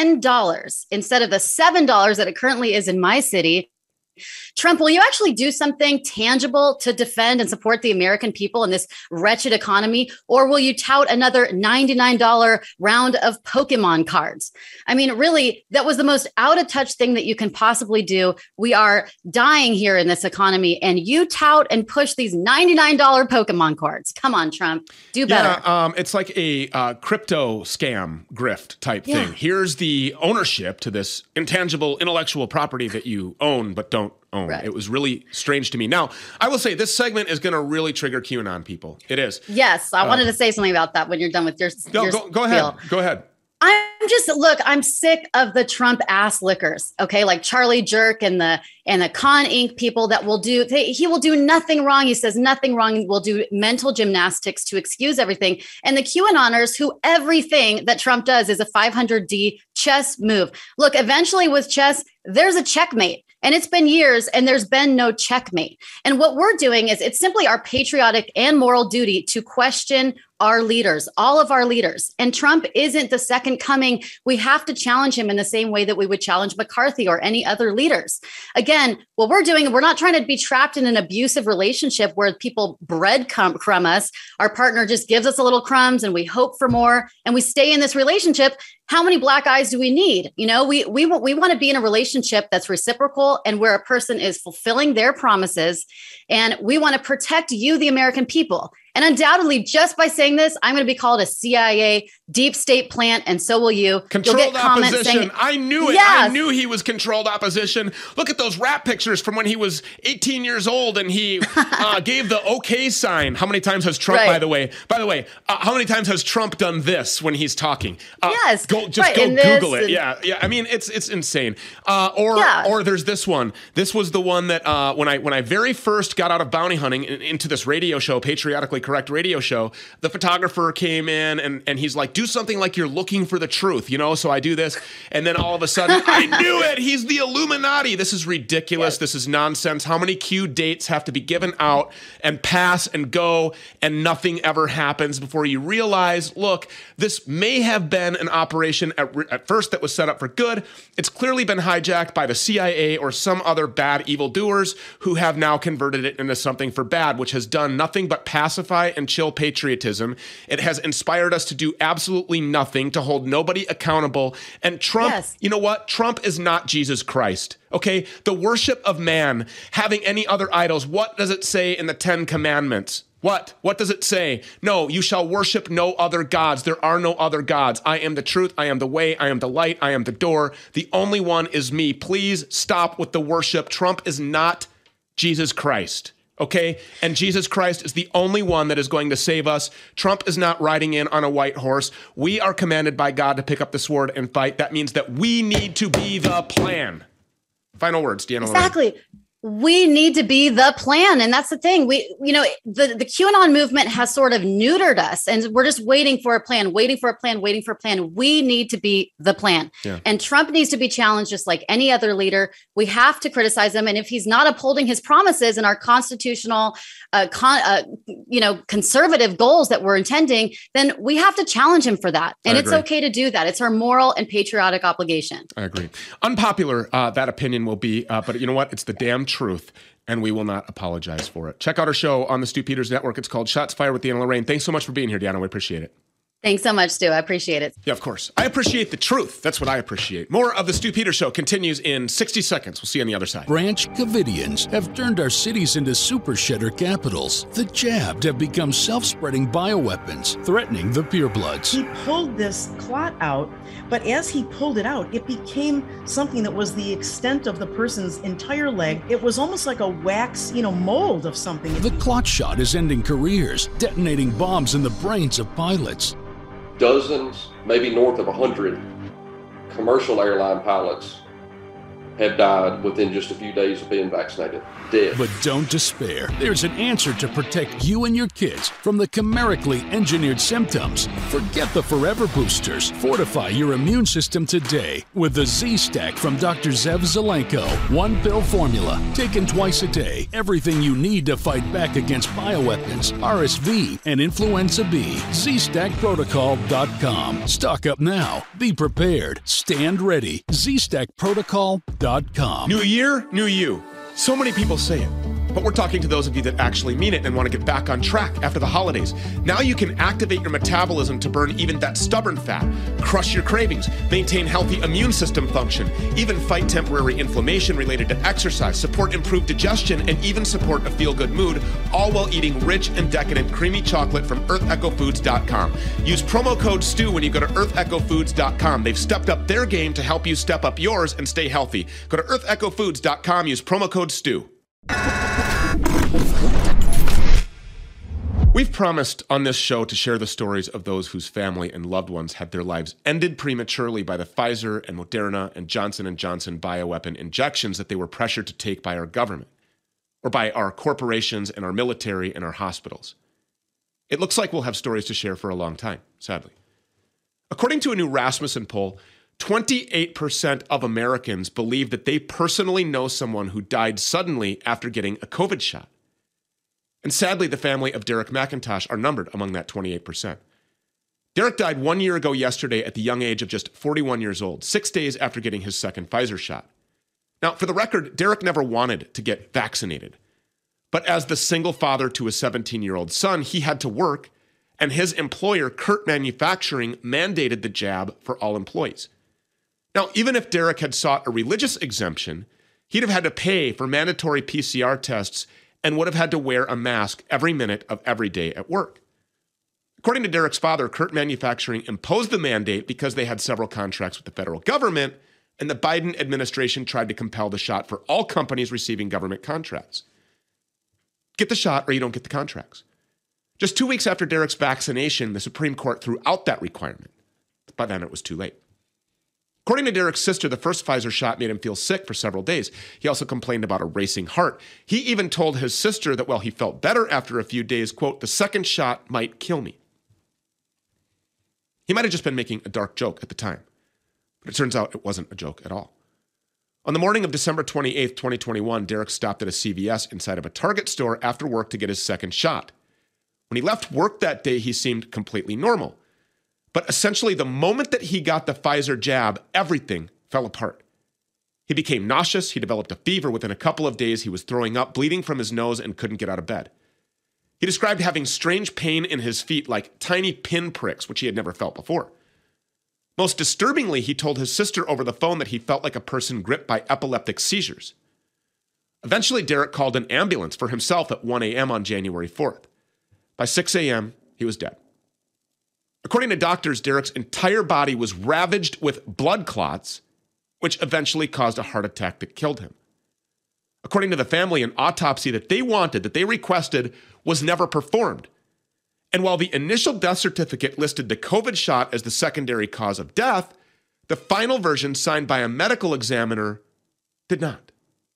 $10 instead of the $7 that it currently is in my city, Trump, will you actually do something tangible to defend and support the American people in this wretched economy? Or will you tout another $99 round of Pokemon cards? I mean, really, that was the most out of touch thing that you can possibly do. We are dying here in this economy, and you tout and push these $99 Pokemon cards. Come on, Trump, do better. Yeah, it's like a crypto scam grift type thing. Here's the ownership to this intangible intellectual property that you own but don't don't own. Right. It was really strange to me. Now, I will say this segment is going to really trigger QAnon people. It is. Yes, I wanted to say something about that when you're done with your Go ahead. Go ahead. I'm sick of the Trump ass lickers. Okay. Like Charlie Jerk and the Con Inc. people that he will do nothing wrong. He says nothing wrong. Will do mental gymnastics to excuse everything. And the QAnoners who everything that Trump does is a 500D chess move. Look, eventually with chess, there's a checkmate. And it's been years and there's been no checkmate. And what we're doing is it's simply our patriotic and moral duty to question our leaders, all of our leaders. And Trump isn't the second coming. We have to challenge him in the same way that we would challenge McCarthy or any other leaders. Again, what we're doing, we're not trying to be trapped in an abusive relationship where people breadcrumb us. Our partner just gives us a little crumbs and we hope for more and we stay in this relationship. How many black eyes do we need? You know, we want to be in a relationship that's reciprocal and where a person is fulfilling their promises. And we want to protect you, the American people. And undoubtedly, just by saying this, I'm going to be called a CIA deep state plant, and so will you. Controlled opposition. Saying, I knew it. Yes. I knew he was controlled opposition. Look at those rap pictures from when he was 18 years old and he gave the okay sign. How many times has Trump, by the way, how many times has Trump done this when he's talking? Yes. Go Google it. Yeah. I mean, it's insane. Or there's this one. This was the one that when I very first got out of bounty hunting into this radio show, Patriotically Correct radio show, the photographer came in and he's like, do something like you're looking for the truth, you know? So I do this. And then all of a sudden, I knew it. He's the Illuminati. This is ridiculous. Yes. This is nonsense. How many Q dates have to be given out and pass and go and nothing ever happens before you realize, look, this may have been an operation at first that was set up for good. It's clearly been hijacked by the CIA or some other bad evildoers who have now converted it into something for bad, which has done nothing but pacify and chill patriotism. It has inspired us to do absolutely nothing, to hold nobody accountable. And Trump, You know what? Trump is not Jesus Christ. Okay? The worship of man, having any other idols, what does it say in the 10 Commandments? What does it say? No, you shall worship no other gods. There are no other gods. I am the truth. I am the way. I am the light. I am the door. The only one is me. Please stop with the worship. Trump is not Jesus Christ. Okay? And Jesus Christ is the only one that is going to save us. Trump is not riding in on a white horse. We are commanded by God to pick up the sword and fight. That means that we need to be the plan. Final words, Deanna. Exactly. We need to be the plan. And that's the thing. The QAnon movement has sort of neutered us and we're just waiting for a plan. We need to be the plan. Yeah. And Trump needs to be challenged just like any other leader. We have to criticize him. And if he's not upholding his promises and our constitutional, conservative goals that we're intending, then we have to challenge him for that. And it's okay to do that. It's our moral and patriotic obligation. I agree. Unpopular, that opinion will be, but you know what? It's the damn truth, and we will not apologize for it. Check out our show on the Stu Peters Network. It's called Shots Fired with Deanna Lorraine. Thanks so much for being here, Deanna. We appreciate it. Thanks so much, Stu. I appreciate it. Yeah, of course. I appreciate the truth. That's what I appreciate. More of the Stu Peters Show continues in 60 seconds. We'll see you on the other side. Branch Covidians have turned our cities into super shedder capitals. The jabbed have become self-spreading bioweapons, threatening the purebloods. He pulled this clot out, but as he pulled it out, it became something that was the extent of the person's entire leg. It was almost like a wax, mold of something. The clot shot is ending careers, detonating bombs in the brains of pilots. Dozens, maybe north of 100 commercial airline pilots have died within just a few days of being vaccinated. Dead. But don't despair. There's an answer to protect you and your kids from the chimerically engineered symptoms. Forget the forever boosters. Fortify your immune system today with the Z-Stack from Dr. Zev Zelenko. One pill formula, taken twice a day. Everything you need to fight back against bioweapons, RSV, and influenza B. ZStackProtocol.com. Stock up now. Be prepared. Stand ready. ZStackProtocol.com. New year, new you. So many people say it. But we're talking to those of you that actually mean it and want to get back on track after the holidays. Now you can activate your metabolism to burn even that stubborn fat, crush your cravings, maintain healthy immune system function, even fight temporary inflammation related to exercise, support improved digestion, and even support a feel-good mood, all while eating rich and decadent creamy chocolate from earthechofoods.com. Use promo code STU when you go to earthechofoods.com. They've stepped up their game to help you step up yours and stay healthy. Go to earthechofoods.com, use promo code STU. We've promised on this show to share the stories of those whose family and loved ones had their lives ended prematurely by the Pfizer and Moderna and Johnson & Johnson bioweapon injections that they were pressured to take by our government, or by our corporations and our military and our hospitals. It looks like we'll have stories to share for a long time, sadly. According to a new Rasmussen poll, 28% of Americans believe that they personally know someone who died suddenly after getting a COVID shot. And sadly, the family of Derek McIntosh are numbered among that 28%. Derek died 1 year ago yesterday at the young age of just 41 years old, 6 days after getting his second Pfizer shot. Now, for the record, Derek never wanted to get vaccinated. But as the single father to a 17-year-old son, he had to work, and his employer, Kurt Manufacturing, mandated the jab for all employees. Now, even if Derek had sought a religious exemption, he'd have had to pay for mandatory PCR tests and would have had to wear a mask every minute of every day at work. According to Derek's father, Kurt Manufacturing imposed the mandate because they had several contracts with the federal government, and the Biden administration tried to compel the shot for all companies receiving government contracts. Get the shot or you don't get the contracts. Just 2 weeks after Derek's vaccination, the Supreme Court threw out that requirement. By then, it was too late. According to Derek's sister, the first Pfizer shot made him feel sick for several days. He also complained about a racing heart. He even told his sister that, well, he felt better after a few days, quote, "The second shot might kill me." He might have just been making a dark joke at the time, but it turns out it wasn't a joke at all. On the morning of December 28th, 2021, Derek stopped at a CVS inside of a Target store after work to get his second shot. When he left work that day, he seemed completely normal. But essentially, the moment that he got the Pfizer jab, everything fell apart. He became nauseous. He developed a fever. Within a couple of days, he was throwing up, bleeding from his nose, and couldn't get out of bed. He described having strange pain in his feet, like tiny pin pricks, which he had never felt before. Most disturbingly, he told his sister over the phone that he felt like a person gripped by epileptic seizures. Eventually, Derek called an ambulance for himself at 1 a.m. on January 4th. By 6 a.m., he was dead. According to doctors, Derek's entire body was ravaged with blood clots, which eventually caused a heart attack that killed him. According to the family, an autopsy that they requested, was never performed. And while the initial death certificate listed the COVID shot as the secondary cause of death, the final version signed by a medical examiner did not.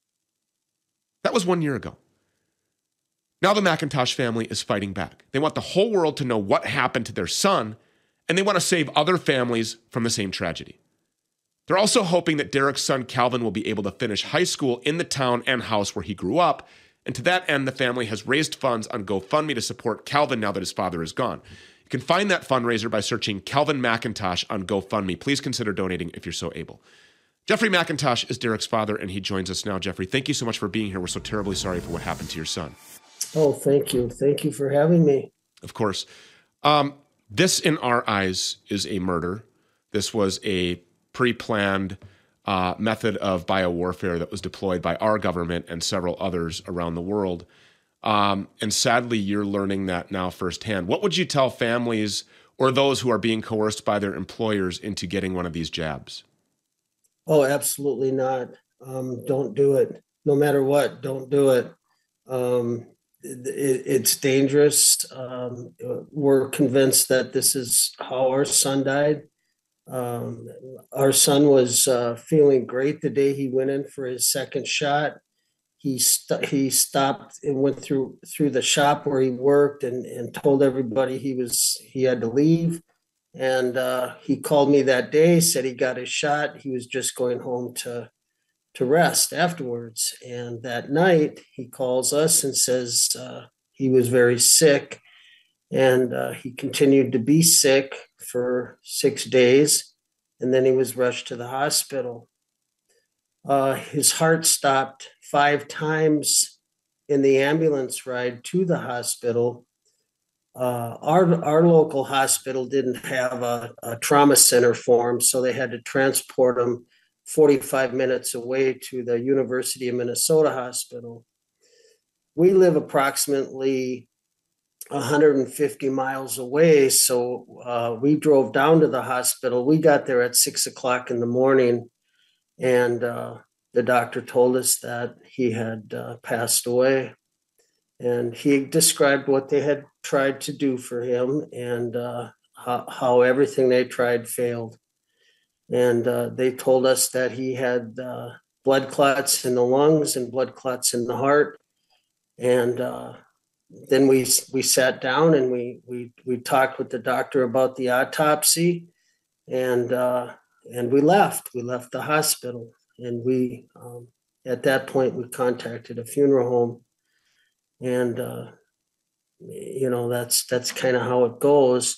That was 1 year ago. Now the McIntosh family is fighting back. They want the whole world to know what happened to their son, and they want to save other families from the same tragedy. They're also hoping that Derek's son Calvin will be able to finish high school in the town and house where he grew up, and to that end, the family has raised funds on GoFundMe to support Calvin now that his father is gone. You can find that fundraiser by searching Calvin McIntosh on GoFundMe. Please consider donating if you're so able. Jeffrey McIntosh is Derek's father, and he joins us now. Jeffrey, thank you so much for being here. We're so terribly sorry for what happened to your son. Oh, thank you. Thank you for having me. Of course. This, in our eyes, is a murder. This was a pre-planned method of biowarfare that was deployed by our government and several others around the world. And sadly, you're learning that now firsthand. What would you tell families or those who are being coerced by their employers into getting one of these jabs? Oh, absolutely not. Don't do it. No matter what, don't do it. It's dangerous. We're convinced that this is how our son died. Our son was feeling great the day he went in for his second shot. He stopped and went through the shop where he worked and told everybody he had to leave. And he called me that day, said he got his shot. He was just going home to rest afterwards. And that night he calls us and says he was very sick, and he continued to be sick for 6 days. And then he was rushed to the hospital. His heart stopped 5 times in the ambulance ride to the hospital, our local hospital didn't have a trauma center for him, so they had to transport him 45 minutes away to the University of Minnesota hospital. We live approximately 150 miles away, so we drove down to the hospital. We got there at 6 o'clock in the morning, and the doctor told us that he had passed away. And he described what they had tried to do for him and how everything they tried failed. And they told us that he had blood clots in the lungs and blood clots in the heart. And then we sat down and we talked with the doctor about the autopsy, and we left. We left the hospital, and we at that point we contacted a funeral home. And, that's kind of how it goes.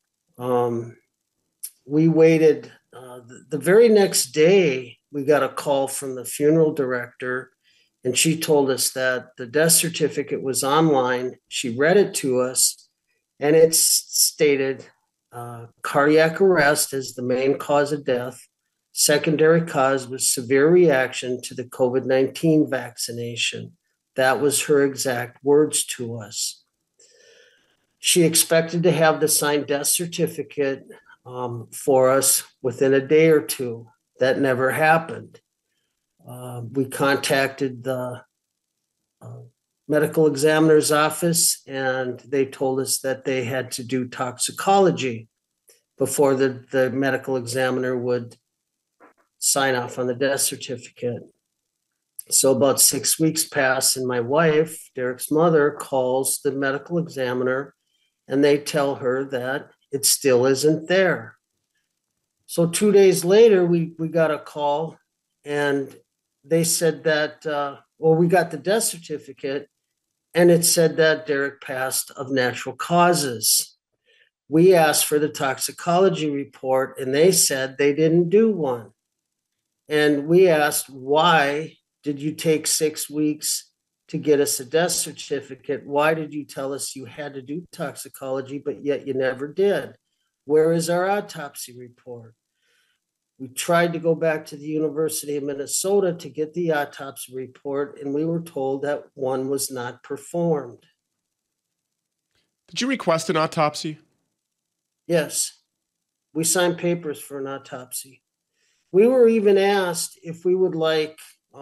We waited, the very next day, we got a call from the funeral director, and she told us that the death certificate was online. She read it to us, and it stated cardiac arrest as the main cause of death. Secondary cause was severe reaction to the COVID-19 vaccination. That was her exact words to us. She expected to have the signed death certificate for us within a day or two. That never happened. We contacted the medical examiner's office, and they told us that they had to do toxicology before the medical examiner would sign off on the death certificate. So about 6 weeks pass, and my wife, Derek's mother, calls the medical examiner, and they tell her that it still isn't there. So 2 days later, we got a call, and they said that, we got the death certificate, and it said that Derek passed of natural causes. We asked for the toxicology report, and they said they didn't do one. And we asked, why did you take 6 weeks to get us a death certificate? Why did you tell us you had to do toxicology, but yet you never did? Where is our autopsy report? We tried to go back to the University of Minnesota to get the autopsy report, and we were told that one was not performed. Did you request an autopsy? Yes. We signed papers for an autopsy. We were even asked if we would like,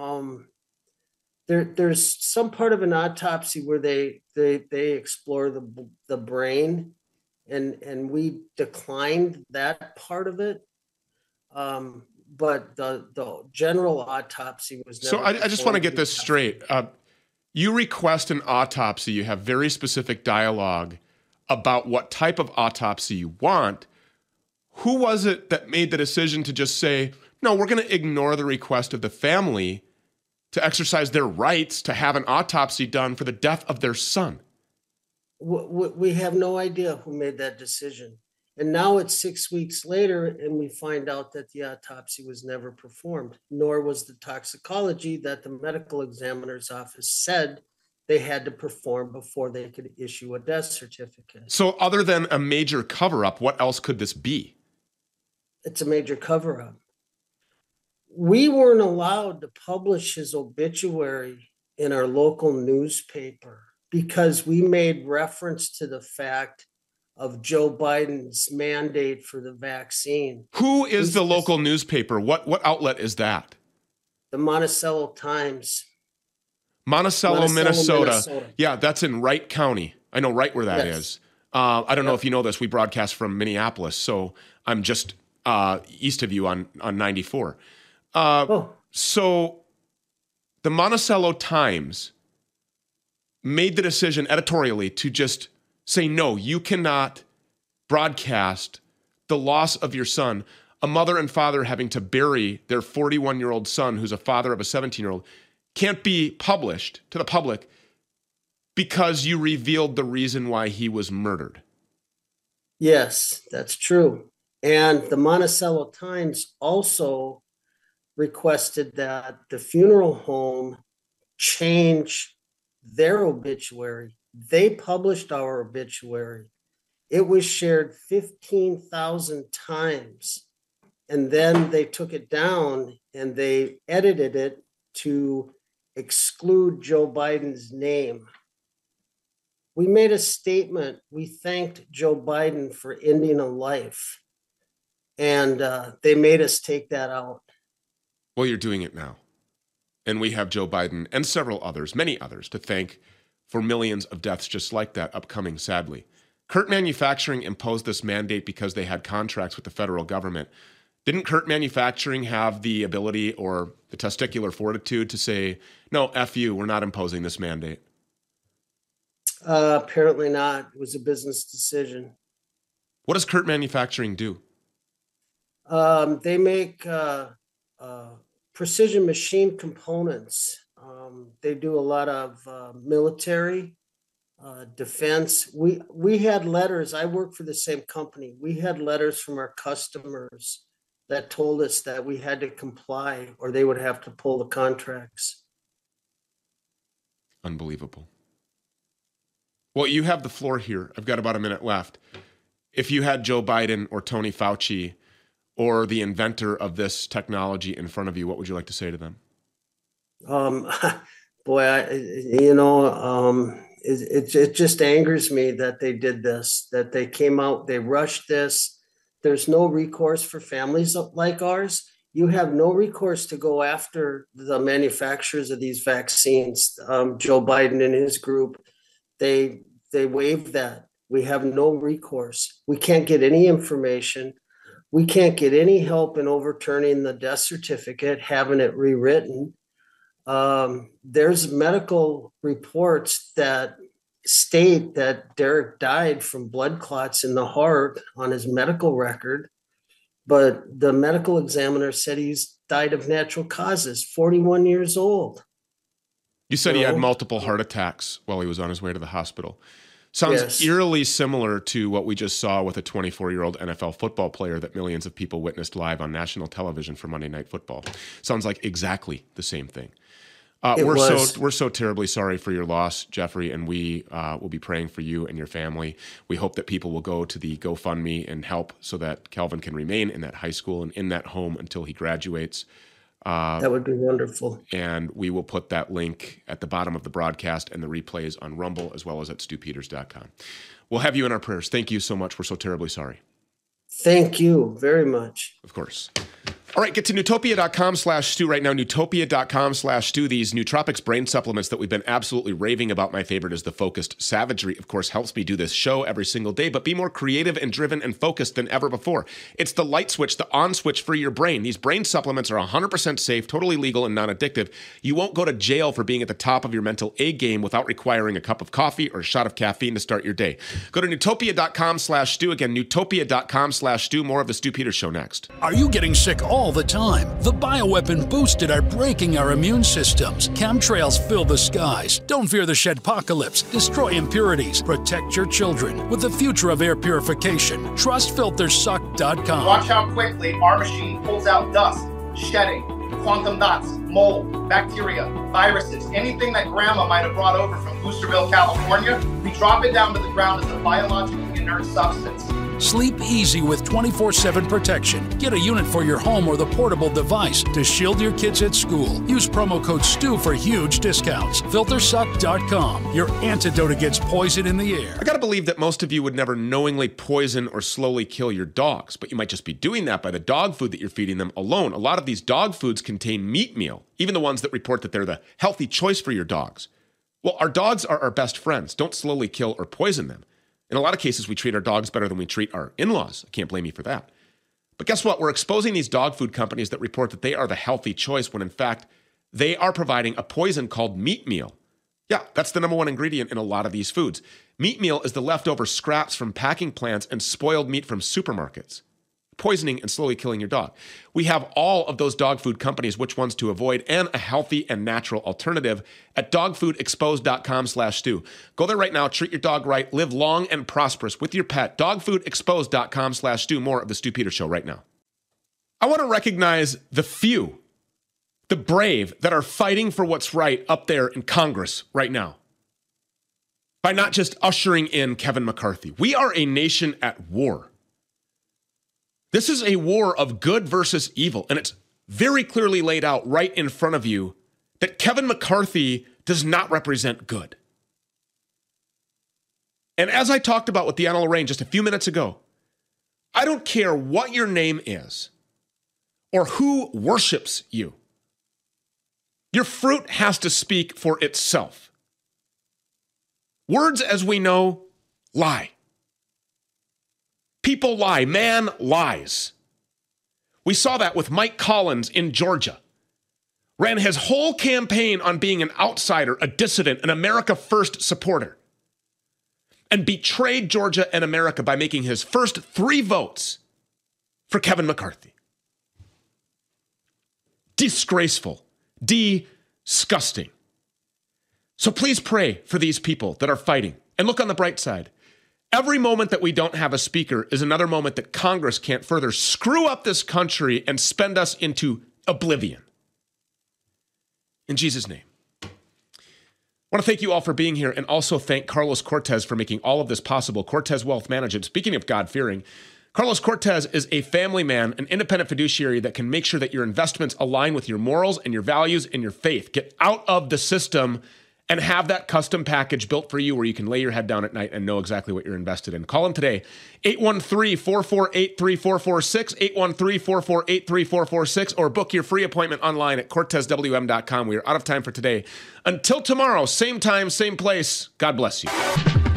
there's some part of an autopsy where they explore the brain, and we declined that part of it. But the general autopsy was never. So I just want to get this straight. You request an autopsy. You have very specific dialogue about what type of autopsy you want. Who was it that made the decision to just say, no, we're going to ignore the request of the family to exercise their rights to have an autopsy done for the death of their son? We have no idea who made that decision. And now it's 6 weeks later, and we find out that the autopsy was never performed, nor was the toxicology that the medical examiner's office said they had to perform before they could issue a death certificate. So other than a major cover-up, what else could this be? It's a major cover-up. We weren't allowed to publish his obituary in our local newspaper because we made reference to the fact of Joe Biden's mandate for the vaccine. Who is the local newspaper? What outlet is that? The Monticello Times. Monticello, Minnesota. Yeah, that's in Wright County. I know right where that is. I don't know if you know this. We broadcast from Minneapolis, so I'm just east of you on 94. So the Monticello Times made the decision editorially to just say, no, you cannot broadcast the loss of your son. A mother and father having to bury their 41-year-old son, who's a father of a 17-year-old, can't be published to the public because you revealed the reason why he was murdered. Yes, that's true. And the Monticello Times also requested that the funeral home change their obituary. They published our obituary. It was shared 15,000 times. And then they took it down and they edited it to exclude Joe Biden's name. We made a statement. We thanked Joe Biden for ending a life. And they made us take that out. Well, you're doing it now. And we have Joe Biden and several others, many others, to thank for millions of deaths just like that upcoming, sadly. Kurt Manufacturing imposed this mandate because they had contracts with the federal government. Didn't Kurt Manufacturing have the ability or the testicular fortitude to say, no, F you, we're not imposing this mandate? Apparently not. It was a business decision. What does Kurt Manufacturing do? They make precision machine components. They do a lot of military defense. We had letters. I work for the same company. We had letters from our customers that told us that we had to comply or they would have to pull the contracts. Unbelievable. Well, you have the floor here. I've got about a minute left. If you had Joe Biden or Tony Fauci or the inventor of this technology in front of you, what would you like to say to them? It just angers me that they did this, that they came out, they rushed this. There's no recourse for families like ours. You have no recourse to go after the manufacturers of these vaccines. Joe Biden and his group, they waived that. We have no recourse. We can't get any information. We can't get any help in overturning the death certificate, having it rewritten. There's medical reports that state that Derek died from blood clots in the heart on his medical record, but the medical examiner said he's died of natural causes, 41 years old. You said he had multiple heart attacks while he was on his way to the hospital. Sounds eerily similar to what we just saw with a 24-year-old NFL football player that millions of people witnessed live on national television for Monday Night Football. Sounds like exactly the same thing. We're so terribly sorry for your loss, Jeffrey, and we will be praying for you and your family. We hope that people will go to the GoFundMe and help so that Calvin can remain in that high school and in that home until he graduates. That would be wonderful. And we will put that link at the bottom of the broadcast and the replays on Rumble as well as at stewpeters.com. We'll have you in our prayers. Thank you so much. We're so terribly sorry. Thank you very much. Of course. All right, get to Newtopia.com/Stu right now, Newtopia.com/Stu. These Nootropics brain supplements that we've been absolutely raving about. My favorite is the Focused Savagery, of course, helps me do this show every single day, but be more creative and driven and focused than ever before. It's the light switch, the on switch for your brain. These brain supplements are 100% safe, totally legal, and non-addictive. You won't go to jail for being at the top of your mental A game without requiring a cup of coffee or a shot of caffeine to start your day. Go to Newtopia.com/Stu. Again, Newtopia.com/Stu. More of the Stu Peters Show next. Are you getting sick all the time? The bioweapon boosted are breaking our immune systems. Chemtrails fill the skies. Don't fear the shedpocalypse. Destroy impurities. Protect your children with the future of air purification. Trust FilterSuck.com. Watch how quickly our machine pulls out dust, shedding, quantum dots, mold, bacteria, viruses, anything that grandma might have brought over from Boosterville, California. We drop it down to the ground as a biologically inert substance. Sleep easy with 24/7 protection. Get a unit for your home or the portable device to shield your kids at school. Use promo code STU for huge discounts. FilterSuck.com, your antidote against poison in the air. I gotta believe that most of you would never knowingly poison or slowly kill your dogs, but you might just be doing that by the dog food that you're feeding them alone. A lot of these dog foods contain meat meal, even the ones that report that they're the healthy choice for your dogs. Well, our dogs are our best friends. Don't slowly kill or poison them. In a lot of cases, we treat our dogs better than we treat our in-laws. I can't blame you for that. But guess what? We're exposing these dog food companies that report that they are the healthy choice when in fact, they are providing a poison called meat meal. Yeah, that's the number one ingredient in a lot of these foods. Meat meal is the leftover scraps from packing plants and spoiled meat from supermarkets. Poisoning and slowly killing your dog. We have all of those dog food companies, which ones to avoid, and a healthy and natural alternative at dogfoodexposed.com/Stu. Go there right now, treat your dog right, live long and prosperous with your pet. Dogfoodexposed.com/Stu. More of the Stu Peters Show right now. I want to recognize the few, the brave that are fighting for what's right up there in Congress right now. by not just ushering in Kevin McCarthy. We are a nation at war. This is a war of good versus evil, and it's very clearly laid out right in front of you that Kevin McCarthy does not represent good. And as I talked about with Deanna Lorraine just a few minutes ago, I don't care what your name is or who worships you. Your fruit has to speak for itself. Words, as we know, lie. People lie. Man lies. We saw that with Mike Collins in Georgia. Ran his whole campaign on being an outsider, a dissident, an America First supporter, and betrayed Georgia and America by making his first 3 votes for Kevin McCarthy. Disgraceful. Disgusting. So please pray for these people that are fighting. And look on the bright side. Every moment that we don't have a speaker is another moment that Congress can't further screw up this country and spend us into oblivion. In Jesus' name. I want to thank you all for being here and also thank Carlos Cortez for making all of this possible. Cortez Wealth Management. Speaking of God-fearing, Carlos Cortez is a family man, an independent fiduciary that can make sure that your investments align with your morals and your values and your faith. Get out of the system and have that custom package built for you where you can lay your head down at night and know exactly what you're invested in. Call him today, 813-448-3446, 813-448-3446, or book your free appointment online at CortezWM.com. We are out of time for today. Until tomorrow, same time, same place. God bless you.